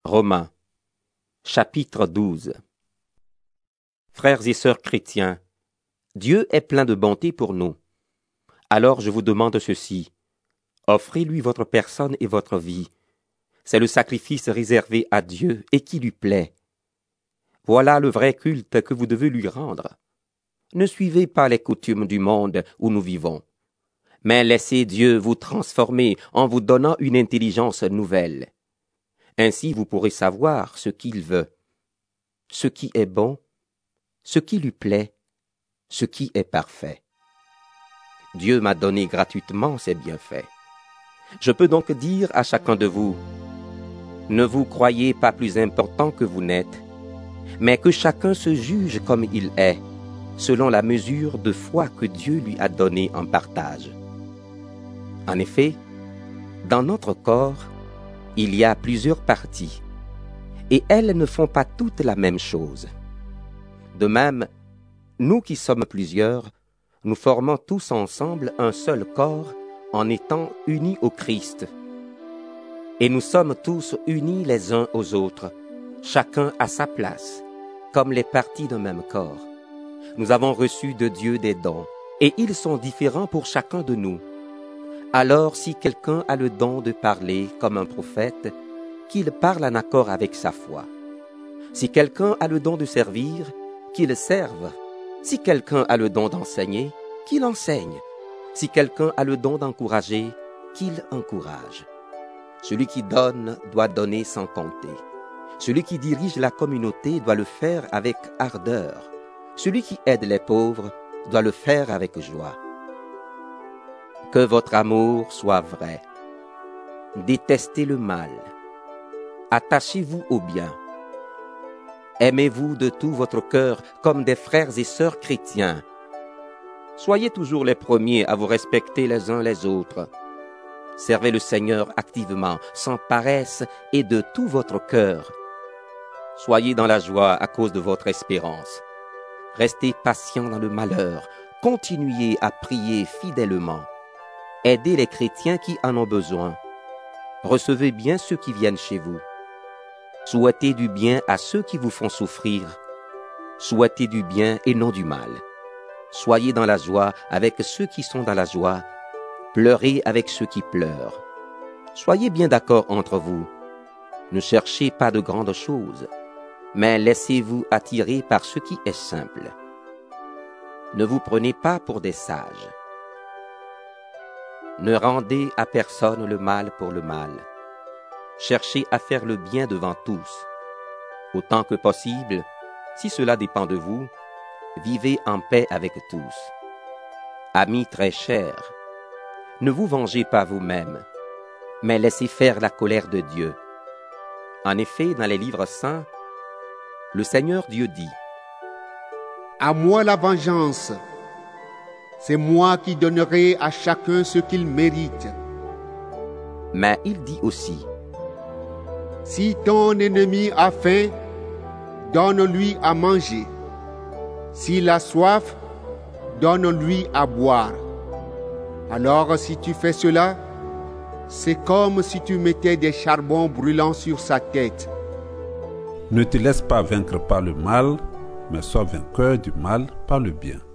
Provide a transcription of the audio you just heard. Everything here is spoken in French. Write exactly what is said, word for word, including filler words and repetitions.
Romains, chapitre douze. Frères et sœurs chrétiens, Dieu est plein de bonté pour nous. Alors je vous demande ceci, offrez-lui votre personne et votre vie. C'est le sacrifice réservé à Dieu et qui lui plaît. Voilà le vrai culte que vous devez lui rendre. Ne suivez pas les coutumes du monde où nous vivons, mais laissez Dieu vous transformer en vous donnant une intelligence nouvelle. Ainsi vous pourrez savoir ce qu'il veut, ce qui est bon, ce qui lui plaît, ce qui est parfait. Dieu m'a donné gratuitement ses bienfaits. Je peux donc dire à chacun de vous, ne vous croyez pas plus important que vous n'êtes, mais que chacun se juge comme il est, selon la mesure de foi que Dieu lui a donnée en partage. En effet, dans notre corps, il y a plusieurs parties, et elles ne font pas toutes la même chose. De même, nous qui sommes plusieurs, nous formons tous ensemble un seul corps en étant unis au Christ. Et nous sommes tous unis les uns aux autres, chacun à sa place, comme les parties d'un même corps. Nous avons reçu de Dieu des dons, et ils sont différents pour chacun de nous. Alors si quelqu'un a le don de parler comme un prophète, qu'il parle en accord avec sa foi. Si quelqu'un a le don de servir, qu'il serve. Si quelqu'un a le don d'enseigner, qu'il enseigne. Si quelqu'un a le don d'encourager, qu'il encourage. Celui qui donne doit donner sans compter. Celui qui dirige la communauté doit le faire avec ardeur. Celui qui aide les pauvres doit le faire avec joie. Que votre amour soit vrai. Détestez le mal. Attachez-vous au bien. Aimez-vous de tout votre cœur comme des frères et sœurs chrétiens. Soyez toujours les premiers à vous respecter les uns les autres. Servez le Seigneur activement, sans paresse et de tout votre cœur. Soyez dans la joie à cause de votre espérance. Restez patients dans le malheur. Continuez à prier fidèlement. Aidez les chrétiens qui en ont besoin. Recevez bien ceux qui viennent chez vous. Souhaitez du bien à ceux qui vous font souffrir. Souhaitez du bien et non du mal. Soyez dans la joie avec ceux qui sont dans la joie. Pleurez avec ceux qui pleurent. Soyez bien d'accord entre vous. Ne cherchez pas de grandes choses, mais laissez-vous attirer par ce qui est simple. Ne vous prenez pas pour des sages. Ne rendez à personne le mal pour le mal. Cherchez à faire le bien devant tous. Autant que possible, si cela dépend de vous, vivez en paix avec tous. Amis très chers, ne vous vengez pas vous-même, mais laissez faire la colère de Dieu. En effet, dans les livres saints, le Seigneur Dieu dit, « À moi la vengeance, c'est moi qui donnerai à chacun ce qu'il mérite. » Mais il dit aussi, « Si ton ennemi a faim, donne-lui à manger. S'il a soif, donne-lui à boire. Alors si tu fais cela, c'est comme si tu mettais des charbons brûlants sur sa tête. » Ne te laisse pas vaincre par le mal, mais sois vainqueur du mal par le bien.